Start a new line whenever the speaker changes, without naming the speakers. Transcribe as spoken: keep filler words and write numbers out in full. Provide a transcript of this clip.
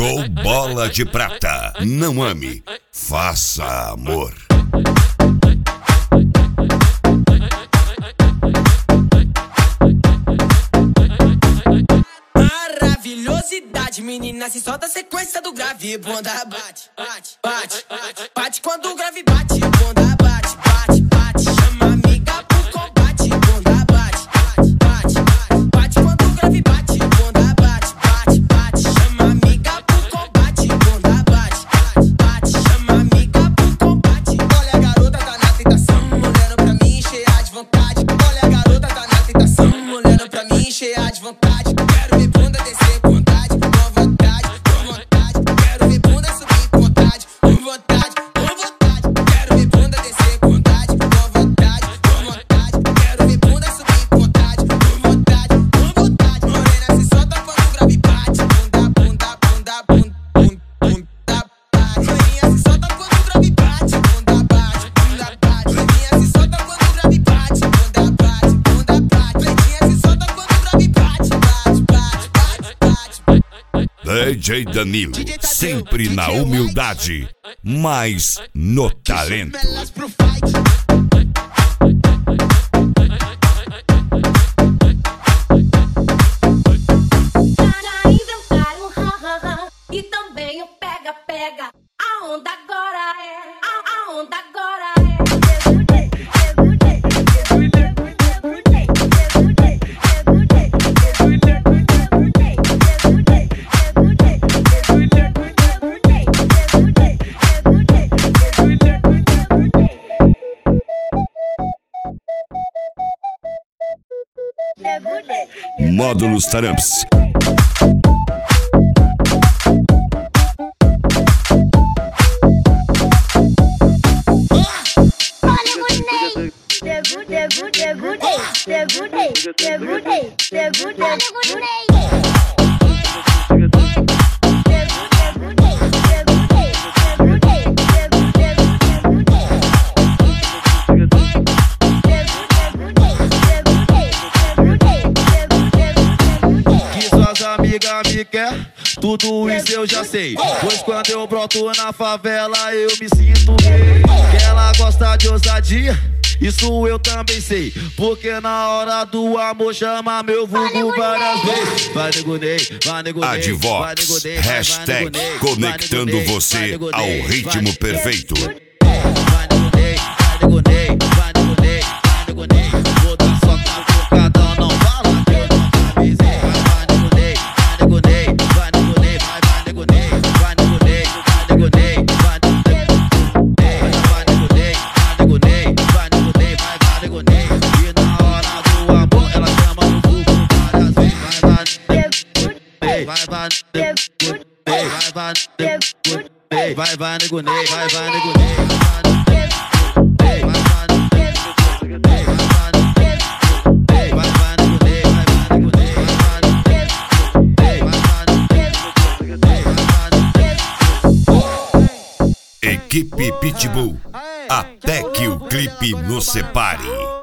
Chegou Bola de Prata. Não ame, faça amor.
Maravilhosidade, menina, se solta a sequência do grave. Bunda bate, bate, bate, bate, bate quando o grave bate. Bunda bate, bate, bate, chama a amiga pro combate. Bunda bate, bate, bate, bate, bate quando o grave bate. Bunda bate, bate, bate, chama a amiga pro combate. Bunda bate, bate, bate, chama a amiga pro combate. Olha a garota tá na tentação, olhando pra mim cheia de vontade. Olha a garota tá na tentação, olhando pra mim cheia de vontade. Quero ver bunda descer com vontade, com vontade, com vontade. Quero ver bunda subir com vontade, com vontade, com vontade. Quero ver bunda descer com vontade, com vontade, com vontade. Quero ver bunda subir com vontade, com vontade, com vontade. Morena se solta quando o grave bate. Bunda, bunda, bunda, bunda, bunda, bate. Moreninha se solta quando o grave bate. Bunda bate, bunda bate. Moreninha se solta quando o grave bate. Bunda bate, bunda bate. Moreninha se solta quando o grave bate. Bate, bate, bate, bate.
D J Danilo, sempre na humildade, mas no talento.
Elas pro fight.
Para inventar um ha-ha-ha e também o pega-pega. A onda agora é, a, a onda agora é.
Módulos Taramps.
Amiga me quer, tudo isso eu já sei. Pois quando eu broto na favela eu me sinto rei. Que ela gosta de ousadia, isso eu também sei. Porque na hora do amor chama meu vulgo várias vezes. Vai nego Ney, vai nego Ney, vai
Advox,
nego Ney,
hashtag conectando você ao ritmo perfeito.
Vai nego Ney, vai nego Ney, vai nego Ney, vai nego Ney. Vou dar só catucadão, não fala que eu não avisei. Vai nego Ney, vai nego Ney, vai nego Ney, vai vai nego Ney, vai nego Ney, vai nego Ney, vai nego Ney, vai nego Ney, vai nego Ney, vai nego Ney, vai vai nego Ney. E na hora do amor ela chama no vulgo várias vezes. Vai vai vai vai nego Ney, vai vai nego Ney, vai vai nego Ney, vai vai nego Ney.
Equipe Pitbull, até que o clipe nos separe.